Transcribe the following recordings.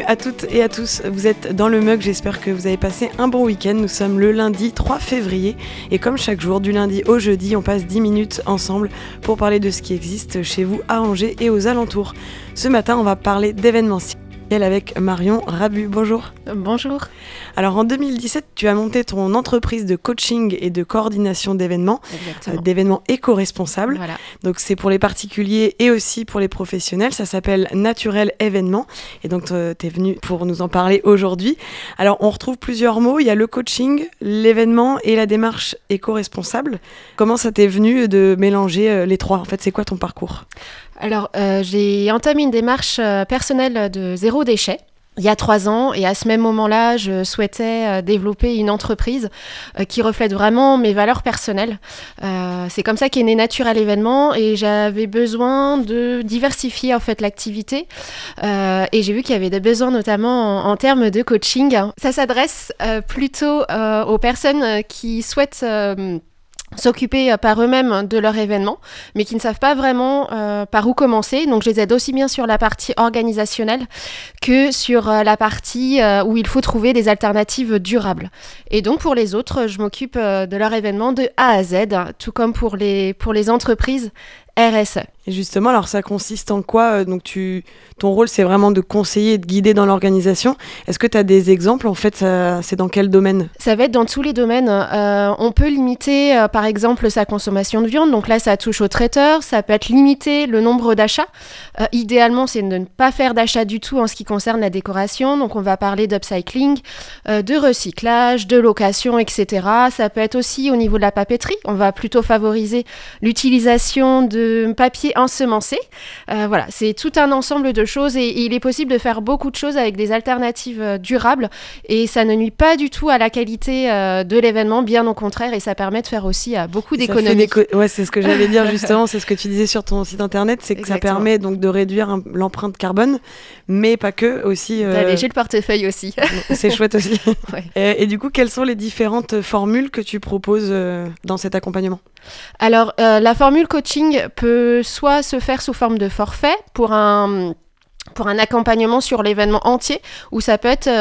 à toutes et à tous, vous êtes dans le mug, j'espère que vous avez passé un bon week-end. Nous sommes le lundi 3 février et comme chaque jour, du lundi au jeudi, on passe 10 minutes ensemble pour parler de ce qui existe chez vous à Angers et aux alentours. Ce matin, on va parler d'événementiel avec Marion Rabu. Bonjour. Bonjour. Alors en 2017, tu as monté ton entreprise de coaching et de coordination d'événements, d'événements éco-responsables. Voilà. Donc c'est pour les particuliers et aussi pour les professionnels. Ça s'appelle Naturel Événement. Et donc tu es venu pour nous en parler aujourd'hui. Alors on retrouve plusieurs mots. Il y a le coaching, l'événement et la démarche éco-responsable. Comment ça t'est venu de mélanger les trois ? En fait, c'est quoi ton parcours ? Alors, j'ai entamé une démarche personnelle de zéro déchet il y a 3 ans et à ce même moment-là, je souhaitais développer une entreprise qui reflète vraiment mes valeurs personnelles. C'est comme ça qu'est né Naturel Événement et j'avais besoin de diversifier en fait l'activité et j'ai vu qu'il y avait des besoins notamment en termes de coaching. Ça s'adresse plutôt aux personnes qui souhaitent s'occuper par eux-mêmes de leur événement, mais qui ne savent pas vraiment par où commencer. Donc je les aide aussi bien sur la partie organisationnelle que sur la partie où il faut trouver des alternatives durables. Et donc pour les autres, je m'occupe de leur événement de A à Z, tout comme pour les entreprises RSE. Et justement, alors ça consiste en quoi ? Donc ton rôle, c'est vraiment de conseiller et de guider dans l'organisation. Est-ce que tu as des exemples ? En fait, c'est dans quel domaine ? Ça va être dans tous les domaines. On peut limiter, par exemple, sa consommation de viande. Donc là, ça touche au traiteur. Ça peut être limiter le nombre d'achats. Idéalement, c'est de ne pas faire d'achat du tout en ce qui concerne la décoration. Donc on va parler d'upcycling, de recyclage, de location, etc. Ça peut être aussi au niveau de la papeterie. On va plutôt favoriser l'utilisation de papier ensemencé. Voilà, c'est tout un ensemble de choses et il est possible de faire beaucoup de choses avec des alternatives durables et ça ne nuit pas du tout à la qualité de l'événement, bien au contraire, et ça permet de faire aussi beaucoup d'économies. Ouais, c'est ce que j'allais dire justement, c'est ce que tu disais sur ton site internet, c'est que Exactement. Ça permet donc de réduire l'empreinte carbone, mais pas que, aussi... D'alléger le portefeuille aussi. C'est chouette aussi. Ouais. Et du coup, quelles sont les différentes formules que tu proposes dans cet accompagnement ? Alors, la formule coaching peut soit se faire sous forme de forfait pour un accompagnement sur l'événement entier, ou ça peut être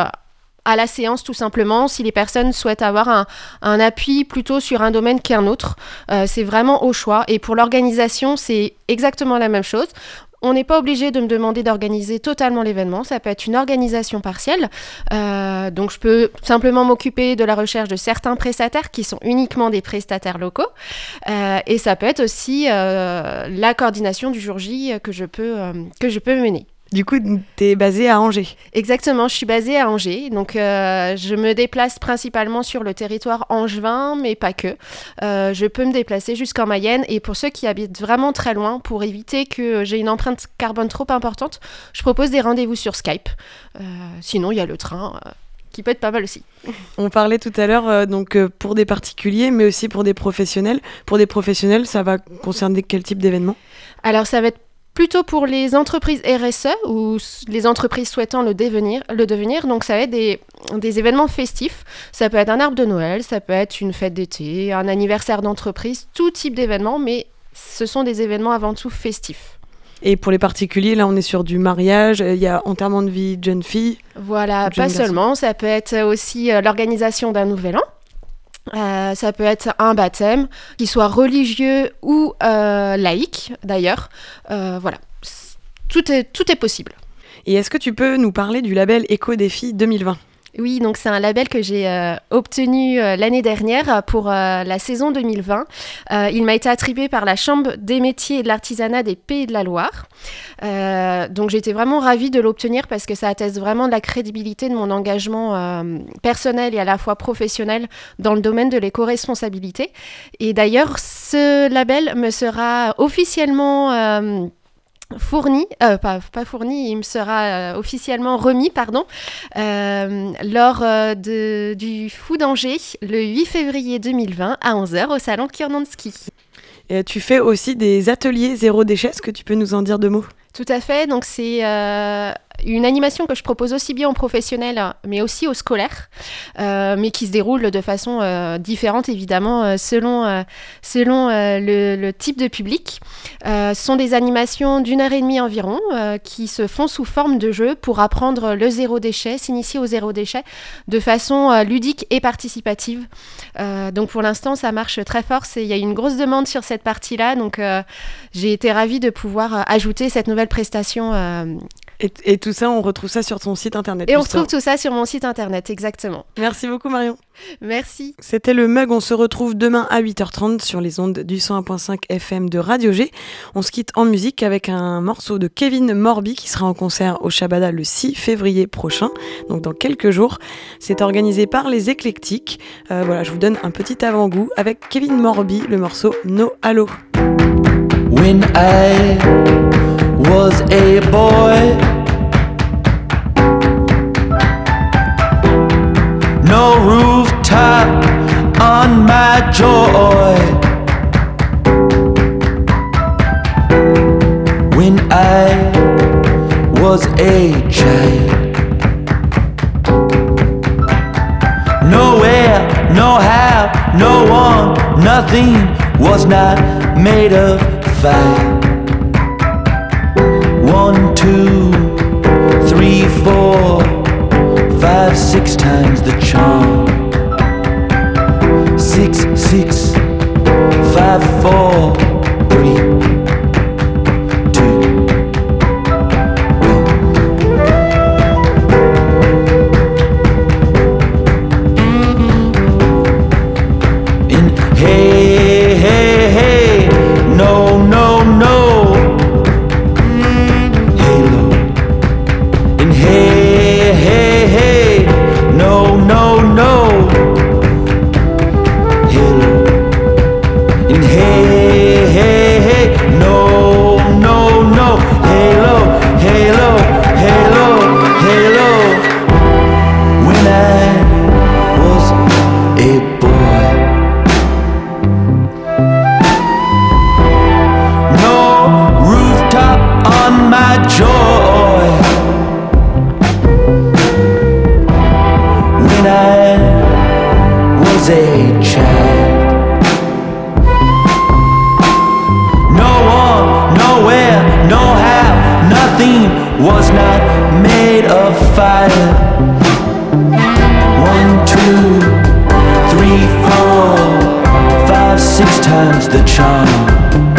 à la séance tout simplement, si les personnes souhaitent avoir un appui plutôt sur un domaine qu'un autre. C'est vraiment au choix. Et pour l'organisation, c'est exactement la même chose. On n'est pas obligé de me demander d'organiser totalement l'événement, ça peut être une organisation partielle. Donc je peux simplement m'occuper de la recherche de certains prestataires qui sont uniquement des prestataires locaux. Et ça peut être aussi la coordination du jour J que je peux mener. Du coup, tu es basée à Angers. Exactement, je suis basée à Angers, donc je me déplace principalement sur le territoire angevin, mais pas que. Je peux me déplacer jusqu'en Mayenne, et pour ceux qui habitent vraiment très loin, pour éviter que j'ai une empreinte carbone trop importante, je propose des rendez-vous sur Skype. Sinon, il y a le train, qui peut être pas mal aussi. On parlait tout à l'heure pour des particuliers, mais aussi pour des professionnels. Pour des professionnels, ça va concerner quel type d'événement ? Alors, ça va être plutôt pour les entreprises RSE ou les entreprises souhaitant le devenir. Donc ça va être des événements festifs. Ça peut être un arbre de Noël, ça peut être une fête d'été, un anniversaire d'entreprise, tout type d'événement, mais ce sont des événements avant tout festifs. Et pour les particuliers, là on est sur du mariage, il y a enterrement de vie de jeune fille. Voilà, pas seulement, ça peut être aussi l'organisation d'un nouvel an. Ça peut être un baptême, qu'il soit religieux ou laïque d'ailleurs. Voilà, tout est possible. Et est-ce que tu peux nous parler du label Éco-Défi 2020 ? Oui, donc c'est un label que j'ai obtenu l'année dernière pour la saison 2020. Il m'a été attribué par la Chambre des métiers et de l'artisanat des Pays de la Loire. Donc j'étais vraiment ravie de l'obtenir parce que ça atteste vraiment de la crédibilité de mon engagement personnel et à la fois professionnel dans le domaine de l'éco-responsabilité. Et d'ailleurs, ce label me sera officiellement... il me sera officiellement remis, lors du Fou d'Angers, le 8 février 2020 à 11h au salon Kiernansky. Et tu fais aussi des ateliers zéro déchet, est-ce que tu peux nous en dire 2 mots ? Tout à fait, donc c'est une animation que je propose aussi bien aux professionnels, mais aussi aux scolaires, mais qui se déroule de façon différente, évidemment, selon le type de public. Ce sont des animations d'1h30 environ, qui se font sous forme de jeu pour apprendre le zéro déchet, s'initier au zéro déchet de façon ludique et participative. Donc pour l'instant, ça marche très fort. Il y a une grosse demande sur cette partie-là, donc j'ai été ravie de pouvoir ajouter cette nouvelle prestation. Et tout ça, on retrouve ça sur ton site internet. Et on retrouve tout ça sur mon site internet, exactement. Merci beaucoup Marion. Merci. C'était le Mug, on se retrouve demain à 8h30 sur les ondes du 101.5 FM de Radio G. On se quitte en musique avec un morceau de Kevin Morby qui sera en concert au Shabada le 6 février prochain, donc dans quelques jours. C'est organisé par les Éclectiques. Voilà, je vous donne un petit avant-goût avec Kevin Morby, le morceau No Halo. When I was a boy, no rooftop on my joy. When I was a child, nowhere, no how, no one, nothing was not made of fire. 1, 2, 3, 4, 5, 6 times the charm. 6, 6, 5, 4, 3, 2, 1. And hey, hey, hey, no, no, no. Was not made of fire. 1, 2, 3, 4, 5, 6 times the charm.